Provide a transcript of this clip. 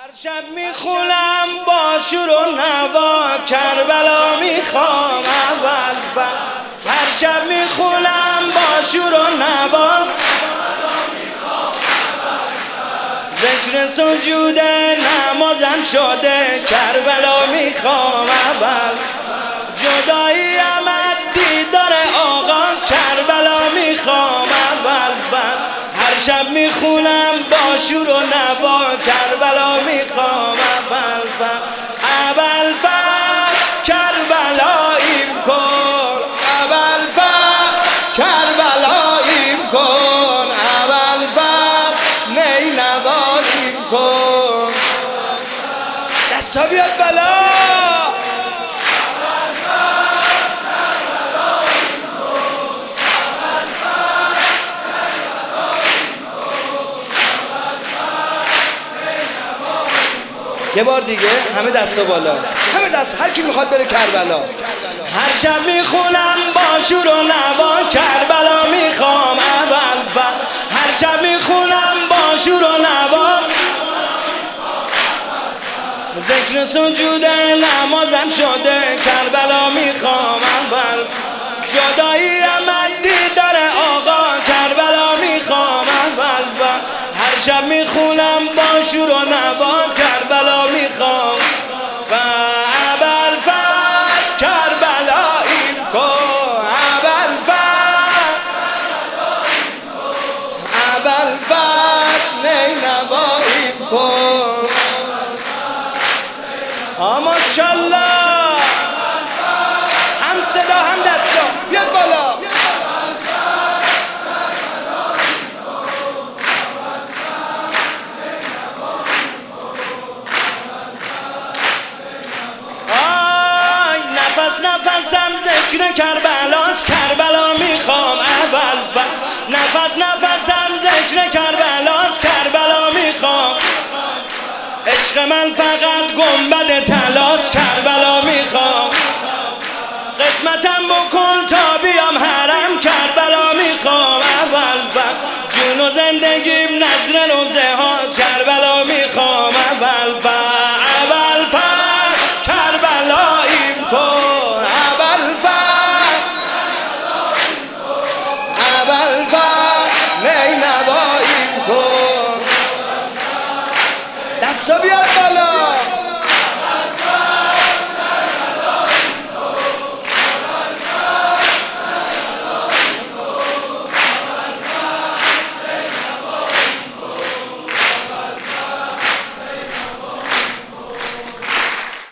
هر شب میخونم با شور و نوا کربلا میخوام اول. هر شب میخونم با شور و نوا ذکر سجود نمازم شده کربلا میخوام اول. جدایی آمد دیدار آقا کربلا میخوام اول. هر شب میخونم با شور و نوا کربلا میخوام اول. اول کربلاییم کن اول کربلاییم کن اول نینواییم کن. دستا بیاد بالا. یه بار دیگه همه دستا بالا، همه دست، هر کی میخواد بره کربلا. هر شب میخونم با شور و نوا کربلا میخوام اول. هر شب میخونم با شور و نوا ذکر سجود نمازم شده کربلا میخوام اول. جدایی آمد دیدار آقا کربلا میخوام اول. هر شب میخونم با شور و نوا کربلا میخوام و اول کربلاییم کن اول نینواییم کن. ماشالله هم صدا هم دستا بیاد بالا. نفس نفسم ذکر کربلاست کربلا میخوام اول. نفس نفسم ذکر کربلاست کربلا میخوام. عشق من فقط گنبد طلاست کربلا میخوام. قسمتم بکن تا بیام حرم کربلا میخوام اول. جون و زندگیم نذر روزه هاست کربلا میخوام اول. اول کربلاییم کن اول نینواییم کن. دستا بیاد